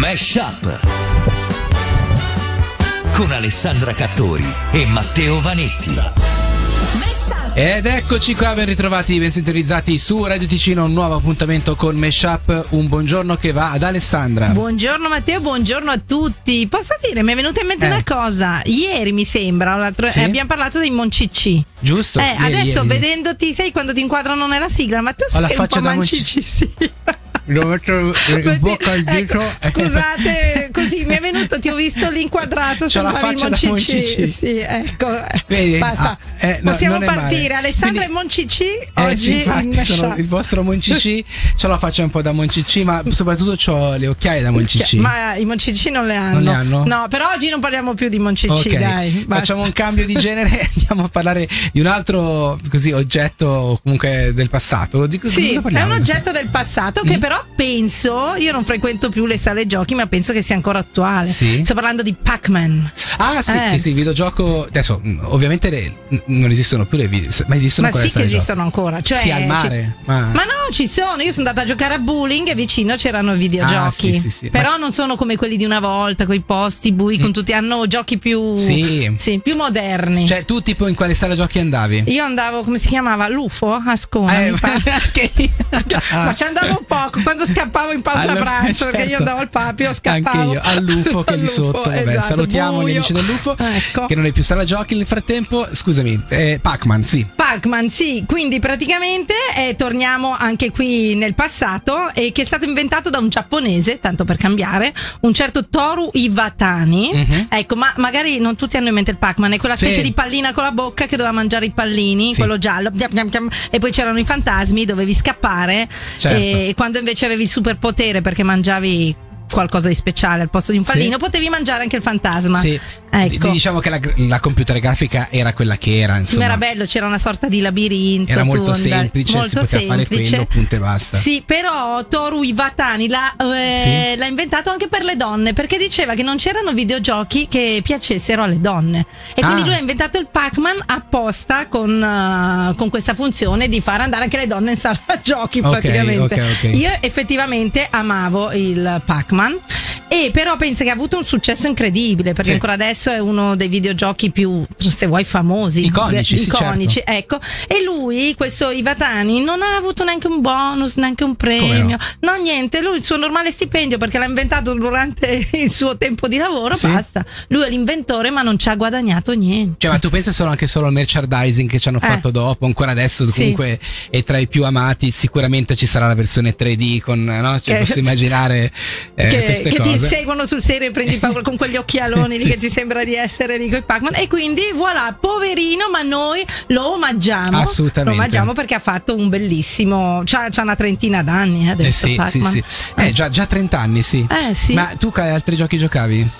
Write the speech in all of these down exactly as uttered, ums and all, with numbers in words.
Mesh Up con Alessandra Cattori e Matteo Vanetti. Ed eccoci qua, ben ritrovati, ben sintonizzati su Radio Ticino, un nuovo appuntamento con Mesh Up. Un buongiorno che va ad Alessandra. Buongiorno Matteo, buongiorno a tutti. Posso dire, mi è venuta in mente eh. una cosa. Ieri mi sembra, l'altro, sì? eh, abbiamo parlato dei Moncicci. Giusto. Eh, ieri, adesso ieri. vedendoti, sai quando ti inquadrano nella sigla, ma tu sei Ho la un faccia po' da Moncicci, sì. Lo metto in bocca al dito. Ecco, scusate, così mi è venuto, ti ho visto l'inquadrato. C'ho la faccia da Moncicci. Sì, ecco. Vedi? Basta. Ah, eh, no, possiamo partire. Male. Alessandra Quindi, e Moncicci eh, oggi. Sì, infatti sono il vostro Moncicci. Ce la faccio un po' da Moncicci, ma soprattutto c'ho le occhiaie da Moncicci. Ma i Moncicci non le hanno. Non le hanno? No, però oggi non parliamo più di Moncicci, okay. dai. Basta. Facciamo un cambio di genere e andiamo a parlare di un altro così oggetto comunque del passato. Di cosa sì, parliamo? È un oggetto del passato che mm. però penso, io non frequento più le sale giochi, ma penso che sia ancora attuale. Sì. Sto parlando di Pac-Man. Ah sì, eh. sì, sì, videogioco. Adesso ovviamente le, non esistono più le video, ma esistono ma ancora sì le che esistono ancora. Cioè, sì, al mare. Ci, ma... ma no, ci sono. Io sono andata a giocare a bowling e vicino c'erano videogiochi. Ah, sì, sì, sì. Però ma... non sono come quelli di una volta, quei posti bui mm. con tutti, hanno giochi più sì. sì, più moderni. Cioè tu tipo in quale sala giochi andavi? Io andavo, come si chiamava? L'U F O a Ascona. Eh, mi che... ma ci andavo poco quando scappavo in pausa allora, pranzo, certo. perché io andavo al Papio, scappavo. Anche io all'U F O che è lì sotto. Vabbè, esatto, salutiamo buio. gli amici dell'U F O, ecco. che non è più sala giochi nel frattempo. Scusami, eh, Pac-Man, sì. Pac-Man, sì, quindi praticamente eh, torniamo anche qui nel passato, e che è stato inventato da un giapponese, tanto per cambiare, un certo Toru Iwatani. Mm-hmm. Ecco, ma magari non tutti hanno in mente il Pac-Man, è quella specie sì. di pallina con la bocca che doveva mangiare i pallini, sì. quello giallo, e poi c'erano i fantasmi, dovevi scappare, certo. e quando invece avevi il superpotere perché mangiavi qualcosa di speciale al posto di un pallino, sì. potevi mangiare anche il fantasma. Sì. Ecco. Diciamo che la, la computer grafica era quella che era, insomma. Sì, ma era bello, c'era una sorta di labirinto. Era molto tonda, semplice, molto si poteva semplice. fare quello, punto e basta. Sì, però Toru Iwatani l'ha, eh, sì. l'ha inventato anche per le donne, perché diceva che non c'erano videogiochi che piacessero alle donne. E quindi ah. lui ha inventato il Pac-Man apposta con, uh, con questa funzione di far andare anche le donne in sala giochi, okay, praticamente. Okay, okay. Io effettivamente amavo il Pac-Man. E però pensa che ha avuto un successo incredibile, perché sì. ancora adesso è uno dei videogiochi più, se vuoi, famosi, iconici, sì, iconici, certo. ecco. E lui, questo Iwatani, non ha avuto neanche un bonus, neanche un premio, no? no niente, lui il suo normale stipendio, perché l'ha inventato durante il suo tempo di lavoro, sì. basta. Lui è l'inventore, ma non ci ha guadagnato niente. Cioè, ma tu pensa solo anche solo al merchandising che ci hanno fatto eh. dopo, ancora adesso comunque sì. è tra i più amati, sicuramente ci sarà la versione tre D con, no? Cioè, che, posso immaginare eh, che, queste che cose. Ti seguono sul serio e prendi paura con quegli occhialoni lì sì, che ti sembra di essere lì con i Pac-Man, e quindi voilà, poverino, ma noi lo omaggiamo. Assolutamente. Lo omaggiamo perché ha fatto un bellissimo, c'ha, c'ha una trentina d'anni adesso. Eh sì, Pac-Man. sì, sì. Eh, già, già trenta anni, sì. Eh sì. Ma tu quali altri giochi giocavi?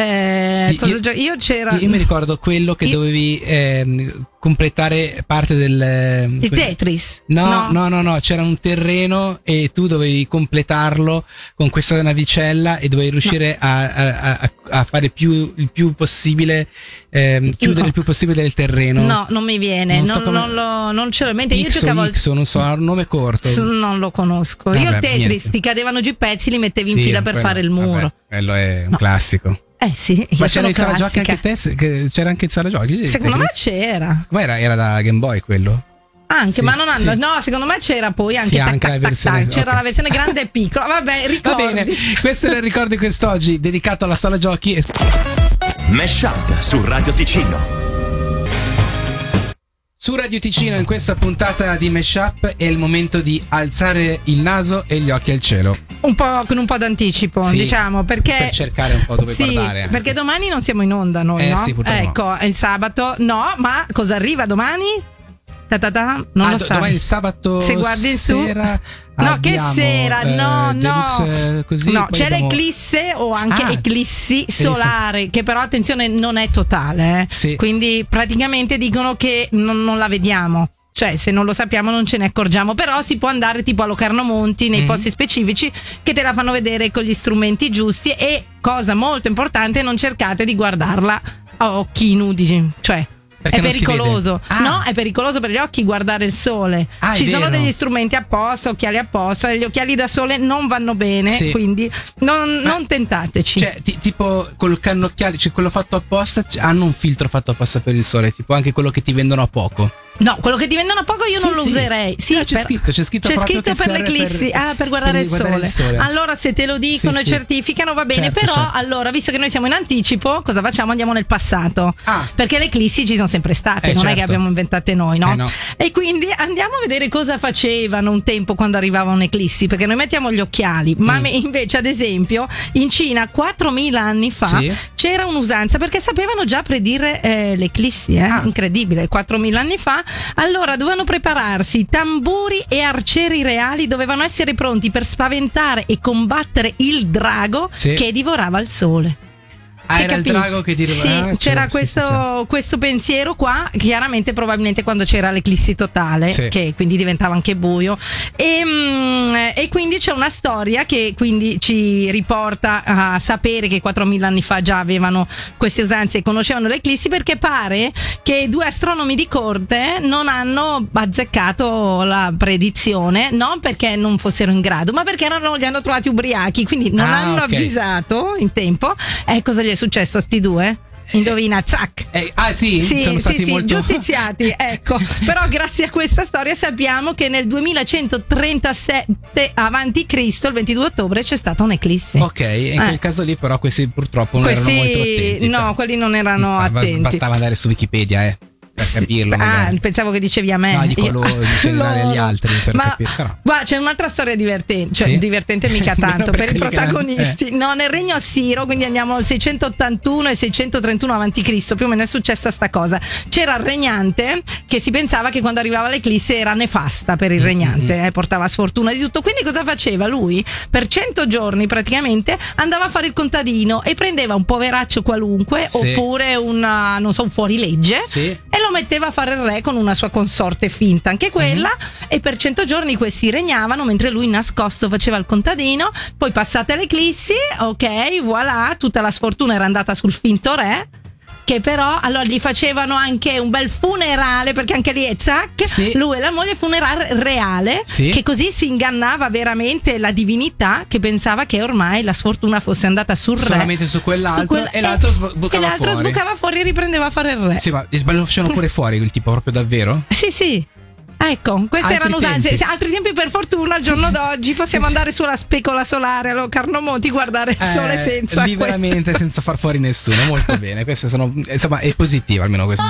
Eh, io, io, io c'era. Io mi ricordo quello che io, dovevi eh, completare parte del. Il Tetris? No, no, no, no, no, c'era un terreno e tu dovevi completarlo con questa navicella e dovevi riuscire no. a, a, a fare più, il più possibile, eh, chiudere no. il più possibile del terreno. No, non mi viene, non, non, so non, lo, non ce l'ho in mente. Io giocavo X, non so, ha un nome corto. Non lo conosco. Vabbè, io il Tetris, niente. Ti cadevano giù i pezzi, li mettevi in sì, fila per quello, fare il muro. Vabbè, quello è un no. classico. Eh sì, io ma c'era in sala giochi anche te? Che c'era anche in sala giochi? Secondo me c'era. Ma era, era da Game Boy quello? Anche, sì, ma non hanno. Sì. No, secondo me c'era poi anche, sì, tac, anche tac, la tac, versione, tac. C'era okay. la versione grande e piccola. Vabbè, ricordi. Va bene, questo era il ricordo di quest'oggi dedicato alla sala giochi. E... Mesh Up su Radio Ticino. Su Radio Ticino, in questa puntata di Mesh Up, è il momento di alzare il naso e gli occhi al cielo. Un po' con un po' d'anticipo, sì, diciamo, perché per cercare un po' dove sì, guardare. Anche. Perché domani non siamo in onda noi, eh, no? Sì, ecco, è il sabato. No, ma cosa arriva domani? Ta ta ta, non ah, lo do- sai. Domani il sabato se guardi sera. Su no, abbiamo, che sera, eh, no, Deluxe, no. Così, no, c'è abbiamo... l'eclisse o anche ah, eclissi solare, che però attenzione non è totale, eh. Sì. Quindi praticamente dicono che non, non la vediamo. Cioè, se non lo sappiamo non ce ne accorgiamo, però si può andare tipo a Locarno Monti nei mm. posti specifici che te la fanno vedere con gli strumenti giusti, e cosa molto importante, non cercate di guardarla a occhi nudi, cioè Perché è non si pericoloso. vede. Ah. No, è pericoloso per gli occhi guardare il sole. Ah, Ci sono vero. degli strumenti apposta, occhiali apposta. Gli occhiali da sole non vanno bene, Sì. quindi non, Ma- non tentateci. Cioè, ti- tipo col cannocchiale, cioè quello fatto apposta, c- hanno un filtro fatto apposta per il sole, tipo anche quello che ti vendono a poco. No, quello che ti vendono a poco io Sì, non lo sì. userei. Sì, No, c'è per- scritto, c'è scritto c'è proprio scritto che per serve l'eclissi, per- ah, per guardare, per il, guardare sole. il sole. Allora, se te lo dicono Sì, e sì. certificano va bene, Certo, però certo. allora, visto che noi siamo in anticipo, cosa facciamo? Andiamo nel passato. Ah. Perché le eclissi ci sono sempre state, Eh, non è certo. che abbiamo inventate noi, no? Eh, no. E quindi andiamo a vedere cosa facevano un tempo quando arrivava un'eclissi, perché noi mettiamo gli occhiali, ma Mm. me- invece ad esempio in Cina quattromila anni fa Sì. c'era un'usanza, perché sapevano già predire eh, l'eclissi, eh? Ah. Incredibile, quattromila anni fa. Allora dovevano prepararsi tamburi e arcieri reali, dovevano essere pronti per spaventare e combattere il drago Sì. che divorava il sole. Ah, Che era il capì? drago che ti Sì, ah, c'era sì, sì, questo, chiaro. questo pensiero qua, chiaramente probabilmente quando c'era l'eclissi totale, Sì. che quindi diventava anche buio. E, mm, e quindi c'è una storia che quindi ci riporta a sapere che quattromila anni fa già avevano queste usanze e conoscevano l'eclissi, perché pare che due astronomi di corte non hanno azzeccato la predizione, non perché non fossero in grado, ma perché erano, li hanno trovati ubriachi, quindi non Ah, hanno ok. avvisato in tempo. E cosa gli è successo a sti due? Indovina, zac! Eh, ah sì, Sì, sono sì, stati sì, molto giustiziati, ecco. Però grazie a questa storia sappiamo che nel duemilacentotrentasette avanti Cristo, il ventidue ottobre, c'è stata un'eclissi. Ok, e in Eh. quel caso lì però questi purtroppo non Questi- erano molto attenti. no, però. quelli non erano Ah, bas- attenti. Bastava andare su Wikipedia, eh, per capirlo. Ah, magari. pensavo che dicevi a me. No, dico Io- loro, in generale loro. agli altri, per Ma capire, però. guarda, c'è un'altra storia divertente, cioè Sì? divertente mica Meno tanto per per i quelli che hanno- protagonisti. No, nel regno assiro, quindi andiamo al seicentottantuno e seicentotrentuno avanti Cristo, più o meno è successa sta cosa. C'era il regnante che si pensava che quando arrivava l'eclissi era nefasta per il regnante, eh, portava sfortuna di tutto. Quindi cosa faceva lui? Per cento giorni praticamente andava a fare il contadino e prendeva un poveraccio qualunque, Sì. oppure una, non so, un fuorilegge, Sì. e lo metteva a fare il re con una sua consorte finta, anche quella, e per cento giorni questi regnavano mentre lui nascosto faceva il contadino. Poi passate l'eclissi, ok, voilà, tutta la sfortuna era andata sul finto re, che però allora gli facevano anche un bel funerale, perché anche lì è zac, Sì. lui e la moglie, funerale reale, Sì. che così si ingannava veramente la divinità, che pensava che ormai la sfortuna fosse andata sul re, Solamente su quell'altro, e l'altro sbu- bucava e l'altro fuori. sbucava fuori e riprendeva a fare il re. Sì, ma li sbalocciano pure fuori quel tipo, proprio davvero? Sì, sì. Ecco, queste Altri erano usanze. tempi. Altri tempi, per fortuna, al giorno d'oggi possiamo andare sulla specola solare allo Carnomonti, guardare il sole Eh, senza lì que- veramente senza far fuori nessuno, molto bene. Queste sono, insomma, è positivo almeno questo.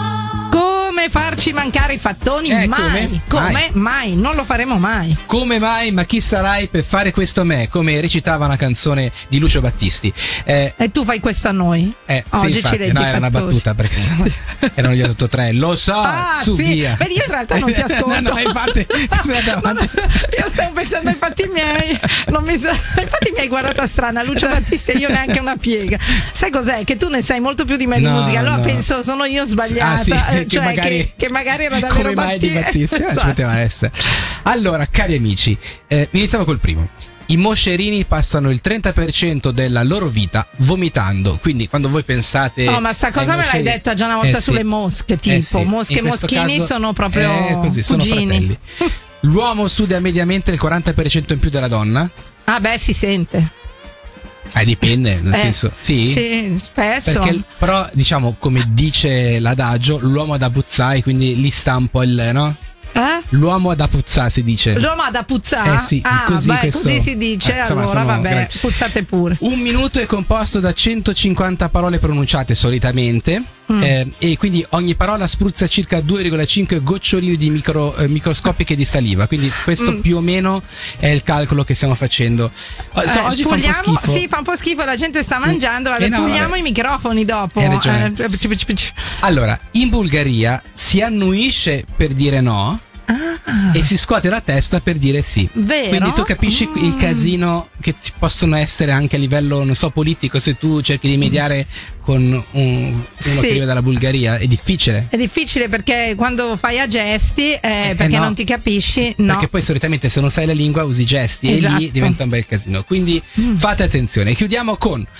Come farci mancare i fattoni? Eh, mai. come? Come? Mai. Mai. Non lo faremo mai. Come mai? Ma chi sarai per fare questo a me? Come recitava una canzone di Lucio Battisti. Eh, E tu fai questo a noi? eh, Oggi sì, ci infatti, leggi no, i era una fattosi. battuta perché sennò erano gli ottotré. Lo so, Ah, su sì. via. Vedi, io in realtà non ti ascolto. no, no, infatti, ti sei andato avanti. Io stavo pensando ai fatti miei. Non mi sa... Infatti mi hai guardata strana, Lucio Battisti, e io neanche una piega. Sai cos'è? Che tu ne sai molto più di me di No, musica. Allora no. penso sono io sbagliata. Ah, sì, eh, che cioè magari- che, che magari era davvero Come mai di Battisti? Eh, Esatto. ci poteva essere. Allora, cari amici, eh, iniziamo col primo. I moscerini passano il trenta per cento della loro vita vomitando. Quindi, quando voi pensate. No, ma sta ai cosa me l'hai moscerini- detta già una volta Eh, sì. sulle mosche, tipo Eh, sì. mosche e In questo moschini caso- sono proprio eh, così, sono cugini. fratelli. L'uomo studia mediamente il quaranta per cento in più della donna. Ah, beh, si sente. Eh, dipende, nel Eh, senso. Sì. Sì, spesso. Perché, però, diciamo, come dice l'adagio, l'uomo ha da puzzare, quindi lì sta un po' il. No? Eh? L'uomo ha da puzzare, si dice. L'uomo ha da puzzare? Eh sì, ah, così beh, questo- così si dice. eh, insomma, allora, sono vabbè, grandi. puzzate pure. Un minuto è composto da centocinquanta parole pronunciate solitamente. Mm. eh, e quindi ogni parola spruzza circa due virgola cinque goccioline di micro, eh, microscopiche di saliva. Quindi questo Mm. più o meno è il calcolo che stiamo facendo. Eh, so, Eh, oggi puliamo, fa un po' schifo. Sì, fa un po' schifo, la gente sta mangiando. Vabbè, Eh no, puliamo vabbè. i microfoni dopo. Hai ragione. Eh, Allora, in Bulgaria si annuisce per dire no. E si scuote la testa per dire sì. Vero? Quindi tu capisci Mm. il casino che ci possono essere anche a livello, non so, politico, se tu cerchi di mediare con un, uno Sì. che vive dalla Bulgaria. È difficile. È difficile perché quando fai a gesti, eh, Eh, perché no. non ti capisci, no. Perché poi solitamente se non sai la lingua usi gesti e Esatto. lì diventa un bel casino. Quindi Mm. fate attenzione. Chiudiamo con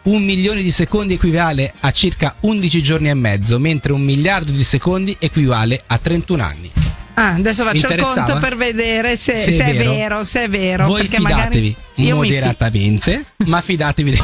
un milione di secondi equivale a circa undici giorni e mezzo, mentre un miliardo di secondi equivale a trentuno anni. Ah, adesso faccio il conto per vedere se, se, se è, è vero. vero, se è vero. Voi perché fidatevi magari moderatamente, fi- ma fidatevi.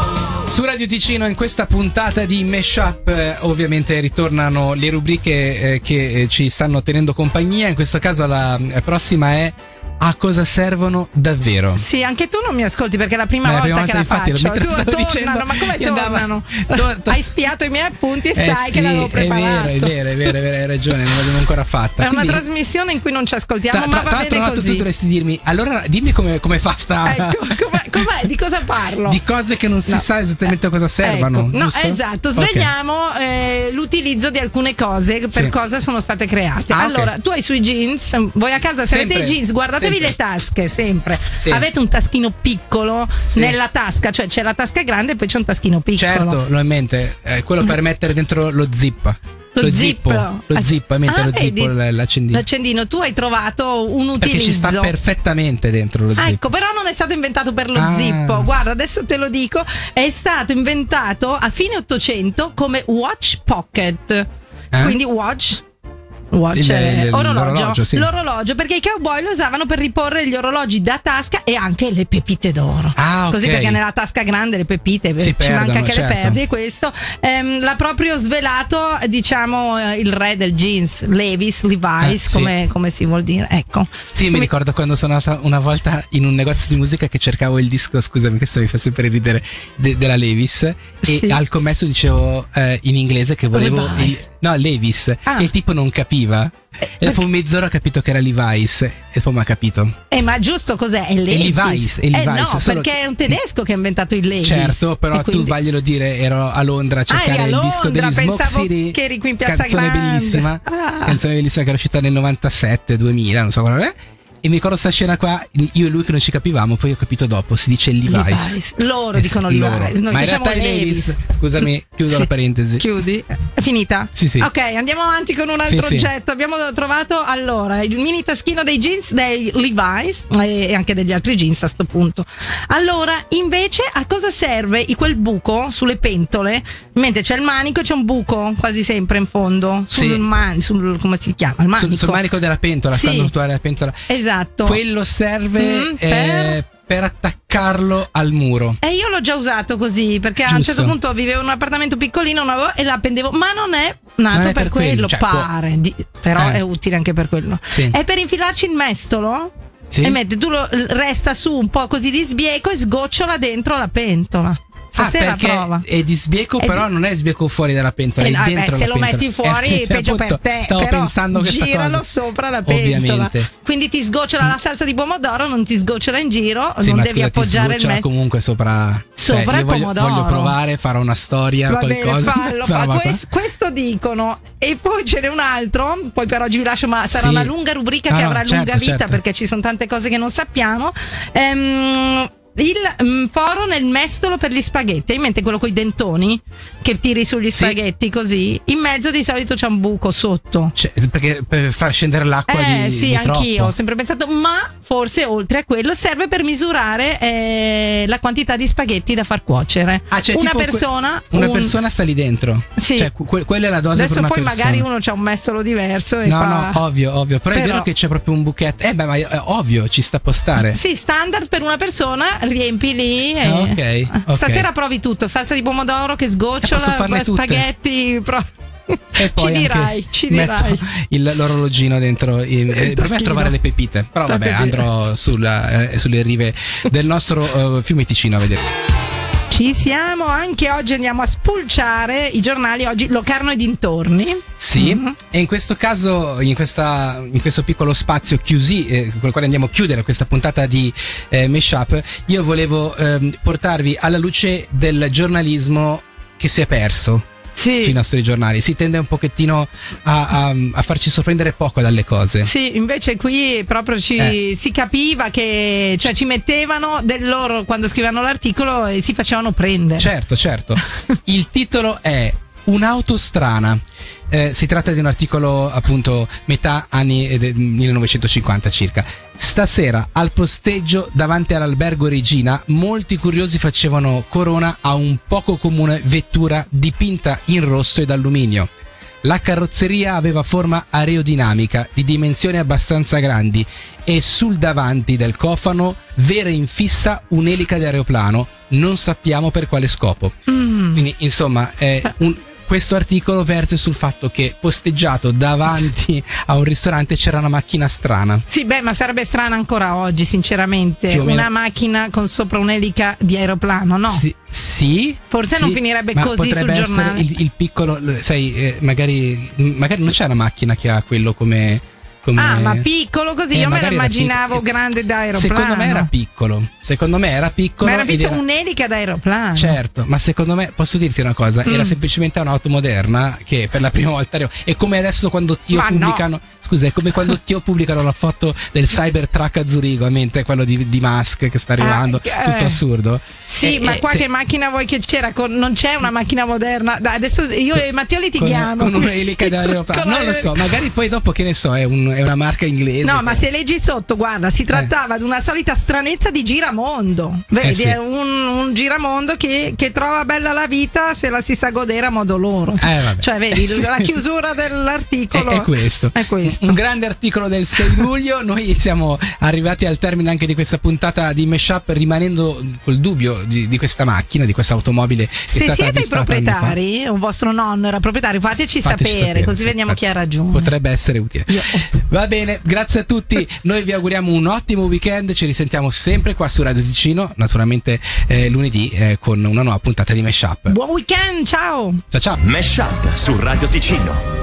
Su Radio Ticino in questa puntata di Mashup eh, ovviamente ritornano le rubriche eh, che eh, ci stanno tenendo compagnia. In questo caso la eh, prossima è A cosa servono davvero? Sì, anche tu non mi ascolti perché è la prima la volta prima che la infatti, faccio. Tu tornano, dicendo, ma come tornano? To- to- Hai spiato i miei appunti e eh sai sì, che l'avevo preparato. È vero, è vero, è vero, è vero, hai ragione, non l'abbiamo ancora fatta. È Quindi, una trasmissione in cui non ci ascoltiamo, tra, ma tra, va tra bene l'altro così. tu dovresti dirmi, allora dimmi come, come fa sta... Ecco, com'è, com'è, di cosa parlo? Di cose che non si No. sa esattamente a cosa servano. Ecco, no, giusto? esatto, Ok. svegliamo eh, l'utilizzo di alcune cose per Sì. cosa sono state create. Ah, allora, ok. tu hai sui jeans, voi a casa se Sempre. avete i jeans, guardatevi Sempre. le tasche, sempre. Sì. Avete un taschino piccolo Sì. nella tasca, cioè c'è la tasca grande e poi c'è un taschino piccolo. Certo, l'ho in mente, eh, quello per mettere dentro lo zip. Lo zippo, zip. lo zippo, hai in mente Ah, lo zippo, vedi? l'accendino. L'accendino, tu hai trovato un utilizzo. Perché ci sta perfettamente dentro lo Ah, zip. ecco, però non è stato inventato per lo Ah. zippo. Guarda, adesso te lo dico. È stato inventato a fine Ottocento come watch pocket. Eh? Quindi watch. Watch Il- è il- orologio, l'orologio, sì. l'orologio, perché i cowboy lo usavano per riporre gli orologi da tasca e anche le pepite d'oro. Ah, ok. Così, perché nella tasca grande le pepite Si ci perdono, manca che certo. le perdi. E questo ehm, l'ha proprio svelato, diciamo, eh, il re del jeans, Levi's, Levi's, Eh, sì. come, come si vuol dire. Ecco. Sì, mi Come- ricordo quando sono andata una volta in un negozio di musica che cercavo il disco, scusami, questo mi fa sempre ridere, de- della Levi's, e Sì. al commesso dicevo eh, in inglese che volevo il, Levi's. no, Levi's, Ah. e il tipo non capiva. E dopo mezz'ora ho capito che era Levi's e poi mi ha capito. Eh, ma giusto cos'è? È Levi's. Levi's, è Eh Levi's, no, solo perché che- è un tedesco che ha inventato il Levi's. Certo, però E quindi- tu vaglielo dire, ero a Londra a Ah, eri cercare a il disco Londra, degli Smoke pensavo City, che eri qui in Piazza canzone Grande. bellissima, Ah. canzone bellissima che era uscita nel novantasette, duemila, non so quando è. E mi ricordo sta scena qua, io e lui che non ci capivamo, poi ho capito dopo, si dice Levi's. Levi's. Loro Eh, dicono loro. Levi's, noi ma in diciamo realtà è Levi's. Levi's. Scusami, chiudo Sì. la parentesi. Chiudi? È finita? Sì, sì. Ok, andiamo avanti con un altro Sì, sì. oggetto. Abbiamo trovato allora il mini taschino dei jeans dei Levi's e anche degli altri jeans a sto punto. Allora, invece, a cosa serve quel buco sulle pentole? Mentre c'è il manico, c'è un buco quasi sempre in fondo. Sul Sì. man, sul come si chiama? Il manico. Sul, sul manico della pentola, Sì. quando tu hai la pentola. Esatto. Quello serve Mm, eh, per attaccarlo al muro. E io l'ho già usato così, perché a un Giusto. certo punto vivevo in un appartamento piccolino non avevo- e la appendevo, ma non è nato Non è per, per quello, quello, cioè, pare, di- però Eh. è utile anche per quello. Sì. È per infilarci il mestolo Sì? e metti, tu lo, resta su un po' così di sbieco e sgocciola dentro la pentola. Stasera ah, perché prova. è di sbieco, È però di- non è sbieco fuori dalla pentola, Eh, è no, dentro beh, la se lo pentola. metti fuori Eh, sì, peggio appunto, per te. Stavo però pensando questa giralo cosa. sopra la pentola. Ovviamente. Quindi ti sgocciola la salsa di pomodoro, non ti sgocciola in giro, Sì, non ma devi scusa, ti appoggiare il sgocciola mestolo. comunque sopra. Sopra cioè, il io voglio, pomodoro. voglio provare, farò una storia, Va bene, qualcosa. fallo, Questa fa. roba qua. Questo, questo dicono. E poi ce n'è un altro. Poi per oggi vi lascio, ma sarà Sì. una lunga rubrica No, che no, avrà certo, lunga vita certo. perché ci sono tante cose che non sappiamo. Ehm, il mm, foro nel mestolo per gli spaghetti. Hai in mente quello con i dentoni che tiri sugli Sì. spaghetti così? In mezzo di solito c'è un buco sotto. Cioè, perché per far scendere l'acqua Eh di, sì, di anch'io troppo. ho sempre pensato, ma forse oltre a quello serve per misurare eh, la quantità di spaghetti da far cuocere. Ah, cioè, una tipo que- persona una un- persona sta lì dentro. Sì. Cioè, que- quella è la dose Adesso per una poi persona. magari uno c'ha un mestolo diverso e No, fa... no, ovvio, ovvio. Però, è Però- vero che c'è proprio un buchetto. Eh, beh, ma è ovvio, ci sta a postare. Sì, standard per una persona, riempi lì e... Ah, ok, ok. Stasera provi tutto, salsa di pomodoro che sgocciola, Eh, posso farne tutte. spaghetti, pro- E poi ci anche dirai, ci metto dirai. il, l'orologino dentro. Il, eh, per me a trovare le pepite. Però La vabbè, pepita. andrò sulla, eh, sulle rive del nostro eh, fiume Ticino a vedere. Ci siamo, anche oggi andiamo a spulciare i giornali, oggi Locarno e dintorni. Sì, Mhm. e in questo caso, in, questa, in questo piccolo spazio chiusi, eh, con il quale andiamo a chiudere questa puntata di eh, Mashup, io volevo ehm, portarvi alla luce del giornalismo che si è perso Sì. sui nostri giornali. Si tende un pochettino a, a, a farci sorprendere poco dalle cose. Sì, invece qui proprio ci Eh. si capiva che, cioè, ci mettevano del loro quando scrivevano l'articolo e si facevano prendere. Certo, certo. Il titolo è Un'auto strana. Eh, si tratta di un articolo appunto metà anni eh, de- millenovecentocinquanta circa. Stasera al posteggio davanti all'albergo Regina molti curiosi facevano corona a un poco comune vettura dipinta in rosso ed alluminio. La carrozzeria aveva forma aerodinamica di dimensioni abbastanza grandi e sul davanti del cofano vera in fissa un'elica di aeroplano, non sappiamo per quale scopo. Mm. Quindi insomma è un... Questo articolo verte sul fatto che posteggiato davanti a un ristorante c'era una macchina strana. Sì, beh, ma sarebbe strana ancora oggi, sinceramente. Una macchina con sopra un'elica di aeroplano, no? Sì. sì Forse sì, non finirebbe ma così sul giornale. Il, il piccolo, sai, eh, magari, magari non c'è una macchina che ha quello come... Come... Ah, ma piccolo così, eh, io me lo immaginavo grande da aeroplano. Secondo me era piccolo. Secondo me era piccolo. Ma era invece era... un'elica da aeroplano. Certo, ma secondo me, posso dirti una cosa, mm. era semplicemente un'auto moderna che per la prima volta arriva. È come adesso quando Tio ma pubblicano no. Scusa, è come quando Tio pubblicano la foto del Cybertruck a Zurigo, a mente quello di, di Musk che sta arrivando, ah, tutto eh. assurdo. Sì, eh, ma eh, qua te... che macchina vuoi che c'era? Con... non c'è una macchina moderna. Dai, adesso io e Matteo litighiamo. Con, con un'elica da aeroplano. Non lo so, magari poi dopo, che ne so, è, un, è una marca inglese. No, che... ma se leggi sotto, guarda, si trattava eh. di una solita stranezza di giramondo. Vedi, eh sì. è un, un giramondo che, che trova bella la vita se la si sa godere a modo loro. Eh, vabbè. Cioè, vedi, eh, la chiusura dell'articolo è, è questo. È questo. Un grande articolo del sei luglio. Noi siamo arrivati al termine anche di questa puntata di Meshup, rimanendo col dubbio di, di questa macchina, di questa automobile che se è stata siete i proprietari, un vostro nonno era proprietario, fateci, fateci sapere, sapere, così vediamo chi ha ragione. Potrebbe essere utile. Io... Va bene, grazie a tutti. Noi vi auguriamo un ottimo weekend. Ci risentiamo sempre qua su Radio Ticino, naturalmente eh, lunedì eh, con una nuova puntata di Meshup. Buon weekend, ciao. Ciao ciao. Meshup su Radio Ticino.